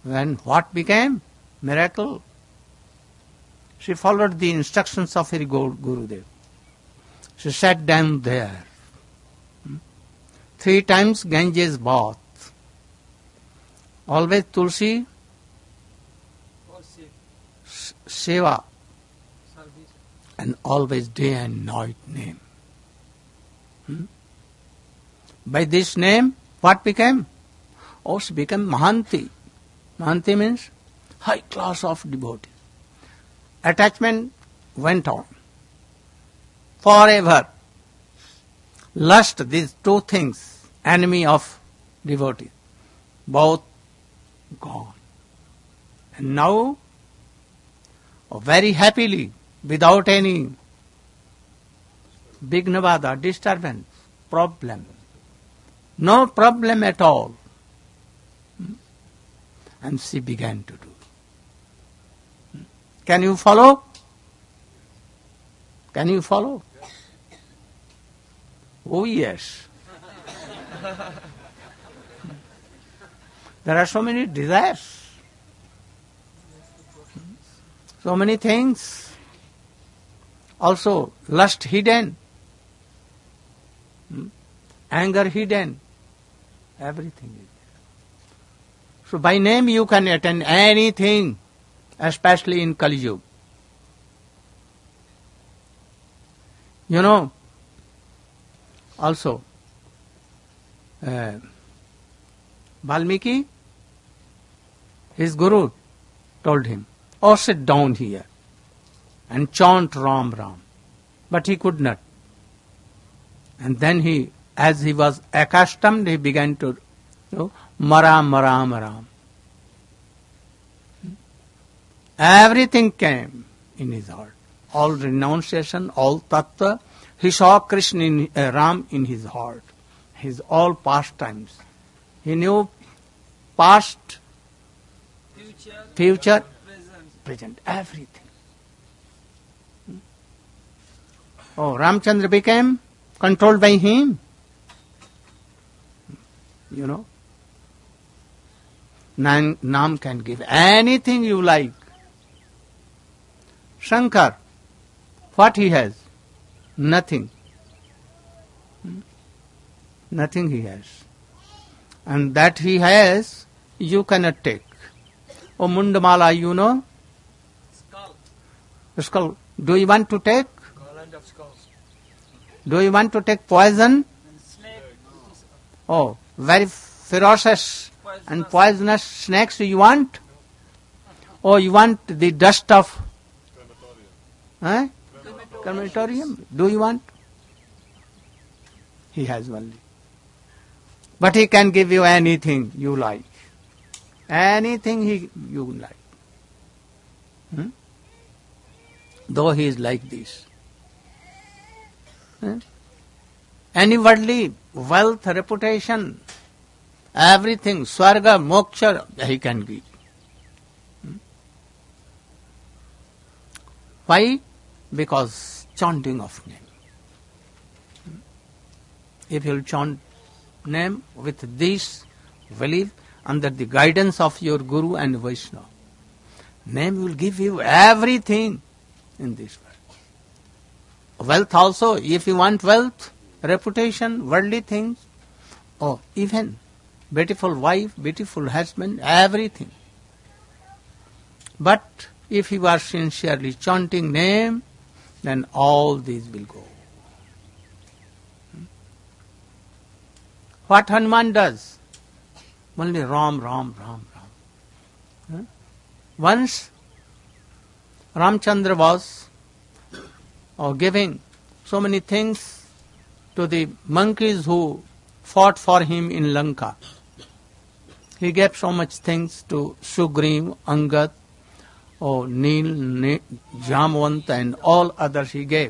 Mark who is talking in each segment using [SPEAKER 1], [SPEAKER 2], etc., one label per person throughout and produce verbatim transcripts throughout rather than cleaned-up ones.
[SPEAKER 1] When what became? Miracle. She followed the instructions of her Gurudev. She sat down there. Three times Ganges bath. Always Tulsi, Seva, and always day and night name. Hmm? By this name, what became? Oh, she became Mahanti. Mahanti means high class of devotee. Attachment went on. Forever. Lust, these two things, enemy of devotee, both gone. And now, oh, very happily, without any Vignavada, disturbance, problem. No problem at all. And she began to do. Can you follow? Can you follow? Oh yes. There are so many desires, so many things. Also, lust hidden, anger hidden, everything is there. So by name you can attain anything, especially in Kali Yuga. You know, also, uh, Valmiki, his guru told him, oh, sit down here and chant Ram Ram. But he could not. And then he, as he was accustomed, he began to, you know, Maram, Maram, Maram. Everything came in his heart. All renunciation, all tattva. He saw Krishna in, uh, Ram in his heart. His all pastimes. He knew past,
[SPEAKER 2] future,
[SPEAKER 1] future
[SPEAKER 2] present.
[SPEAKER 1] present, everything. Oh, Ramchandra became controlled by him. You know. Nam, Nam can give anything you like. Shankar, what he has? Nothing. Nothing he has. And that he has, you cannot take. Oh, Mundamala, you know?
[SPEAKER 2] Skull.
[SPEAKER 1] Skull. Do you want to take?
[SPEAKER 2] Garland of skulls.
[SPEAKER 1] Do you want to take poison?
[SPEAKER 2] And snake.
[SPEAKER 1] Oh, very ferocious
[SPEAKER 2] Poisonous.
[SPEAKER 1] and poisonous snakes you want? Or you want the dust of eh? crematorium? Do you want? He has only. But he can give you anything you like. Anything he you like. Hmm? Though he is like this. Eh? Any worldly wealth, reputation, everything, swarga, moksha, he can give. Hmm? Why? Because chanting of name. Hmm? If you will chant name with this belief, under the guidance of your Guru and Vaishnava, name will give you everything in this world. Wealth also, if you want wealth, reputation, worldly things, or even beautiful wife, beautiful husband, everything. But if you are sincerely chanting name, then all these will go. What Hanuman does? Only Ram, Ram, Ram, Ram. Once Ramchandra was uh, giving so many things to the monkeys who fought for him in Lanka. He gave so much things to Sugriv, Angad, oh, Neel, ne- Jamwant and all others he gave.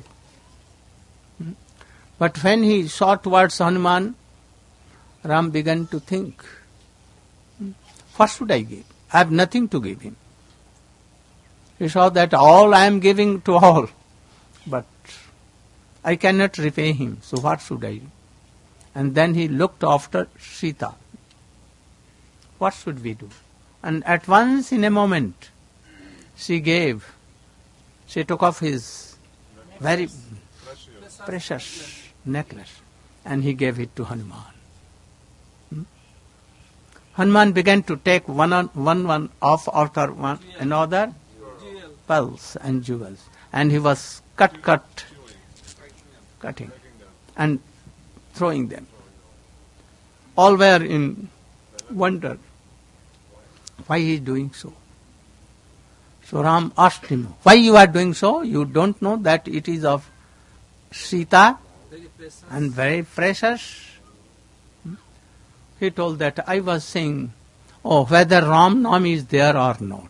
[SPEAKER 1] But when he saw towards Hanuman, Ram began to think, what should I give? I have nothing to give him. He saw that all I am giving to all, but I cannot repay him, so what should I do? And then he looked after Sita. What should we do? And at once, in a moment, she gave, she took off his very precious necklace and he gave it to Hanuman. Hmm? Hanuman began to take one on, one one off after one another, pearls and jewels, and he was cut, cut, cutting and throwing them. All were in wonder why he is doing so. So Ram asked him, why you are doing so? You don't know that it is of Sita and very precious? Hmm? He told that I was saying, oh, whether Ram Nam is there or not.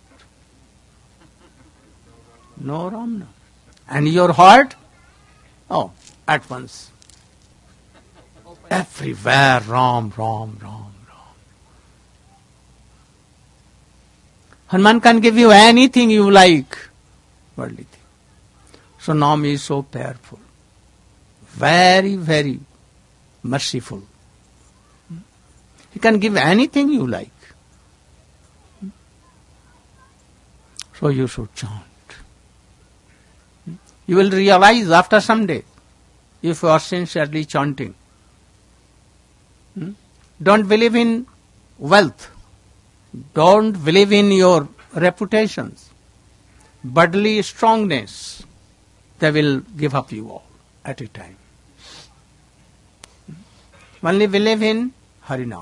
[SPEAKER 1] No Ram Nam. And your heart? Oh, at once. Everywhere Ram, Ram, Ram. Hanuman can give you anything you like, worldly thing. So Nam is so powerful, very, very merciful. He can give anything you like. So you should chant. You will realize after some day, if you are sincerely chanting. Don't believe in wealth. Don't believe in your reputations, bodily strongness. They will give up you all at a time. Only believe in Harinam.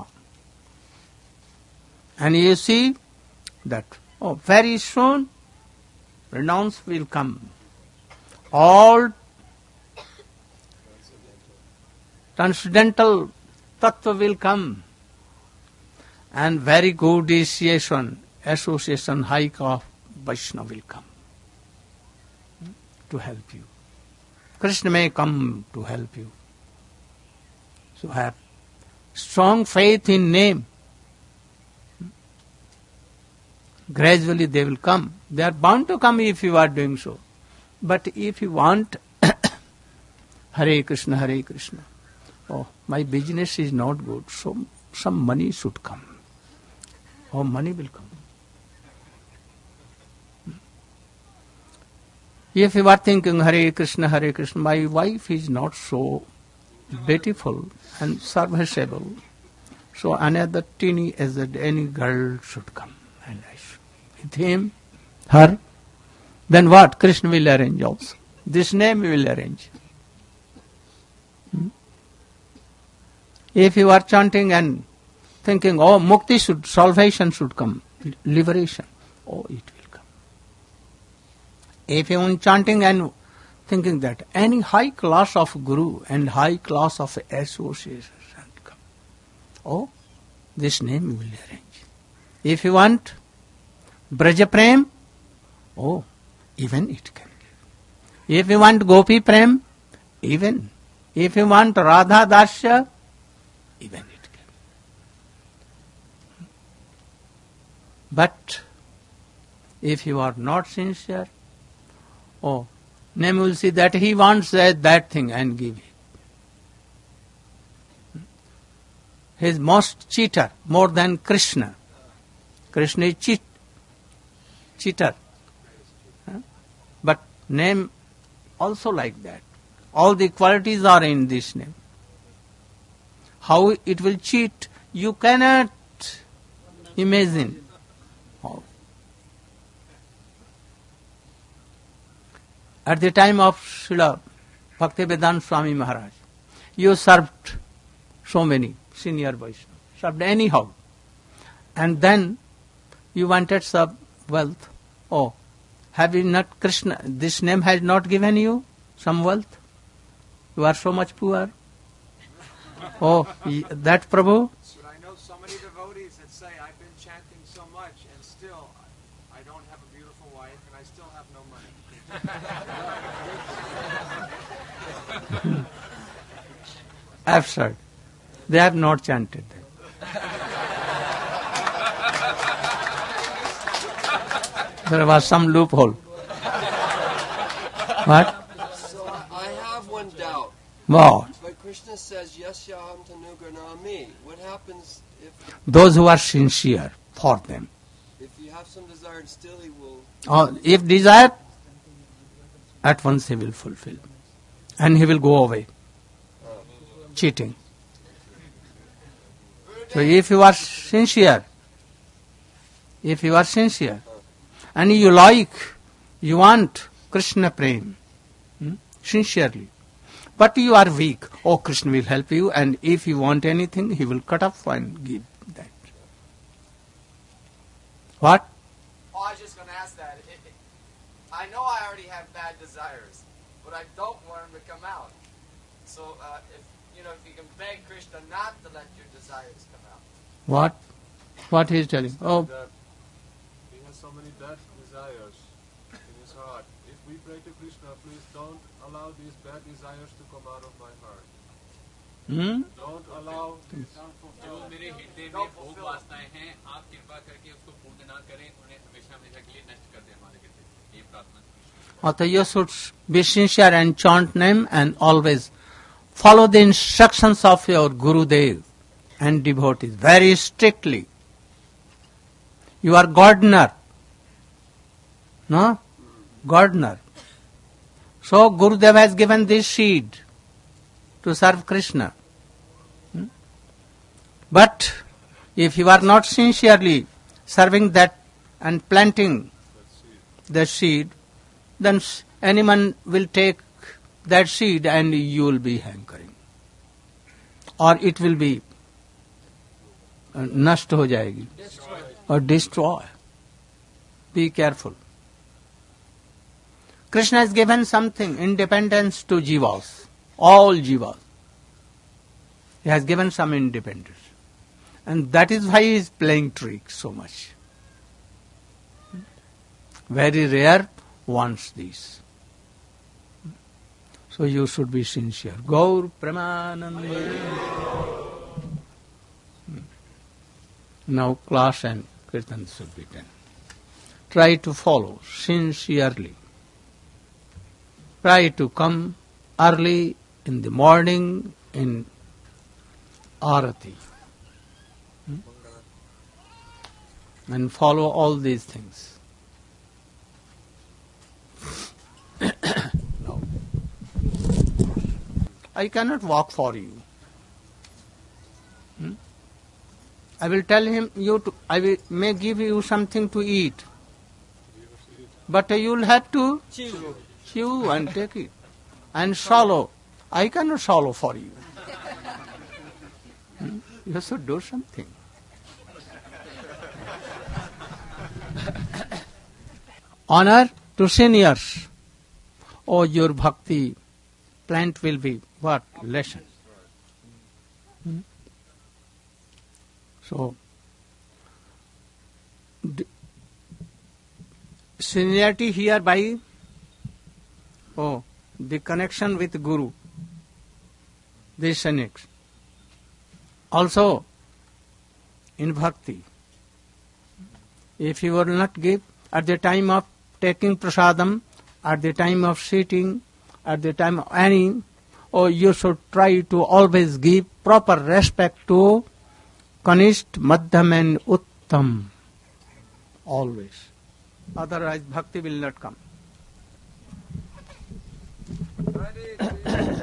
[SPEAKER 1] And you see that, oh, very soon renounce will come. All transcendental tattva will come. And very good association, association high of Vaishnava will come to help you. Krishna may come to help you. So have strong faith in name. Gradually they will come. They are bound to come if you are doing so. But if you want Hare Krishna, Hare Krishna, oh, my business is not good, so some money should come. Oh, money will come. If you are thinking, Hare Krishna, Hare Krishna, my wife is not so beautiful and serviceable, so another teeny as any girl should come. And I should, with him, her, then what? Krishna will arrange also. This name will arrange. Hmm? If you are chanting and thinking, oh, mukti should, salvation should come, liberation, oh, it will come. If you are chanting and thinking that any high class of guru and high class of association should come, oh, this name will arrange. If you want Braja Prem, oh, even it can give. If you want Gopi Prem, even. If you want Radha Dasya, even it. But if you are not sincere, oh, name will see that he wants that, that thing and give it. He is most cheater, more than Krishna. Krishna is cheat, cheater. Huh? But name also like that. All the qualities are in this name. How it will cheat, you cannot imagine. At the time of Srila Bhaktivedanta Swami Maharaj, you served so many senior Vaishnavas, served anyhow. And then you wanted some wealth. Oh, have you not Krishna, this name has not given you some wealth? You are so much poor. Oh, that Prabhu?
[SPEAKER 3] But I know so many devotees that say, I've been chanting so much and still I don't have a beautiful wife and I still have no money.
[SPEAKER 1] Absurd. They have not chanted them. There was some loophole. What?
[SPEAKER 4] So I have one doubt.
[SPEAKER 1] What?
[SPEAKER 4] But Krishna says, Yasyaham tanugarnami. What happens if...
[SPEAKER 1] Those who are sincere for them.
[SPEAKER 4] have some desire and still he will.
[SPEAKER 1] Or if desire, at once he will fulfill. And he will go away. Cheating. So if you are sincere, if you are sincere, and you like, you want Krishna prem, hmm, sincerely, but you are weak, oh, Krishna will help you, and if you want anything, he will cut off and give that. What?
[SPEAKER 3] Oh, I was just going to ask that. It, it, I know I already have bad desires, but I don't want them to come out. So, uh, if you know, if you can beg Krishna not to let your desires come out.
[SPEAKER 1] What? What he is telling? Oh,
[SPEAKER 5] That he has so many bad desires in his heart. If we pray to Krishna, please don't allow these bad desires to come out of my heart.
[SPEAKER 1] hmm?
[SPEAKER 5] Don't allow these.
[SPEAKER 6] जो मेरे हृदय में भोग वासनाएं हैं, आप कृपा करके उसको पूर्ण ना करें, उन्हें हमेशा हमेशा के लिए नष्ट कर दें हमारे हृदय। ये प्रार्थना।
[SPEAKER 1] Or you should be sincere and chant name and always follow the instructions of your Gurudev and devotees very strictly. You are gardener. No? Gardener. So Gurudev has given this seed to serve Krishna. Hmm? But if you are not sincerely serving that and planting the seed, then anyone will take that seed and you will be hankering. Or it will be uh, nast ho jayegi. Or destroy. Be careful. Krishna has given something, independence to jivas, all jivas. He has given some independence. And that is why he is playing tricks so much. Very rare wants this. So you should be sincere. Gaur Premanande. Now class and kirtan should be done. Try to follow sincerely. Try to come early in the morning in Arati. Hmm? And follow all these things. No. I cannot walk for you. Hmm? I will tell him you to, I will, may give you something to eat. But you will have to chew. chew and take it. And swallow. I cannot swallow for you. Hmm? You should do something. Honor to seniors. Oh, your bhakti plant will be what? Lesson. Hmm? So, d- seniority here by oh, the connection with Guru. This next. Also, in bhakti, if you will not give at the time of taking prasadam, at the time of sitting, at the time of any, or you should try to always give proper respect to Kanisht, Madhyam and Uttam. Always. Otherwise bhakti will not come.
[SPEAKER 3] Hare Krishna.